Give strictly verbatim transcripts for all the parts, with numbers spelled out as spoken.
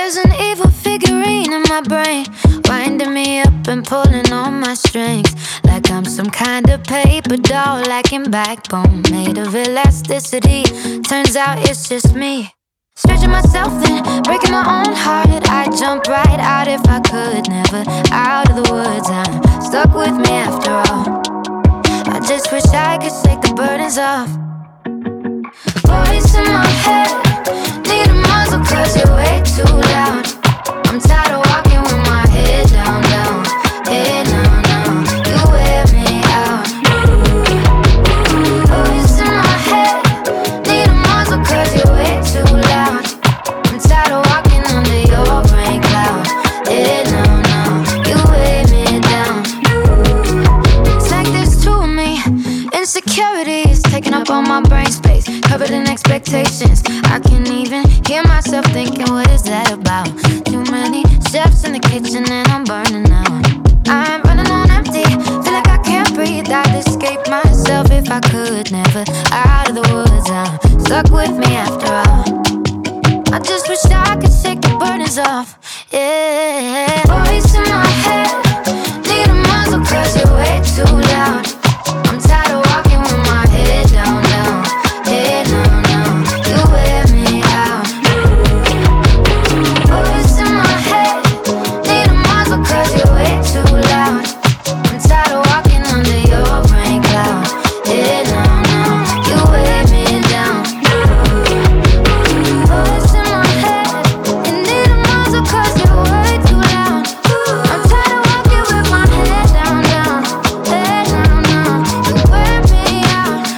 There's an evil figurine in my brain, winding me up and pulling on my strings, like I'm some kind of paper doll, lacking backbone, made of elasticity. Turns out it's just me, stretching myself thin, breaking my own heart. I'd jump right out if I could, never out of the woods. I'm stuck with me after all. I just wish I could shake the burdens off. Voice in my head, need a muzzle cause you're way too loud. I'm tired of walking with my head down, down. Head down, down, you wear me out. Voice in my head, need a muzzle cause you're way too loud. I'm tired of walking under your rain cloud. Head down, down, you weigh me down. It's like there's two of me. Insecurity is taking up all my brain space, covered in expectations. I can't even hear myself thinking, what is that about? Too many chefs in the kitchen and I'm burning out. I'm running on empty, feel like I can't breathe. I'd escape myself if I could, never out of the woods. I'm stuck with me after all. I just wish I could shake the burdens off. Yeah. Voice in my head, need a muzzle cause you're way too loud. I'm tired of walking with my head down, down. Head down, down, you wear me out. Voice in my head, need a muzzle cause you're way too loud. I'm tired of walking under your rain cloud. Head down, down, you weigh me down. Voice in my head, you need a muzzle cause you're way too loud. I'm tired of walking with my head down, down. Head down, down, you wear me out.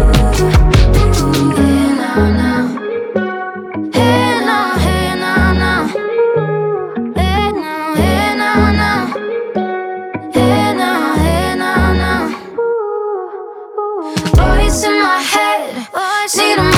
Hey now, now. Hey now, hey now, now. Hey now, hey now, now. Hey now, hey now, now. Voice in my head, need a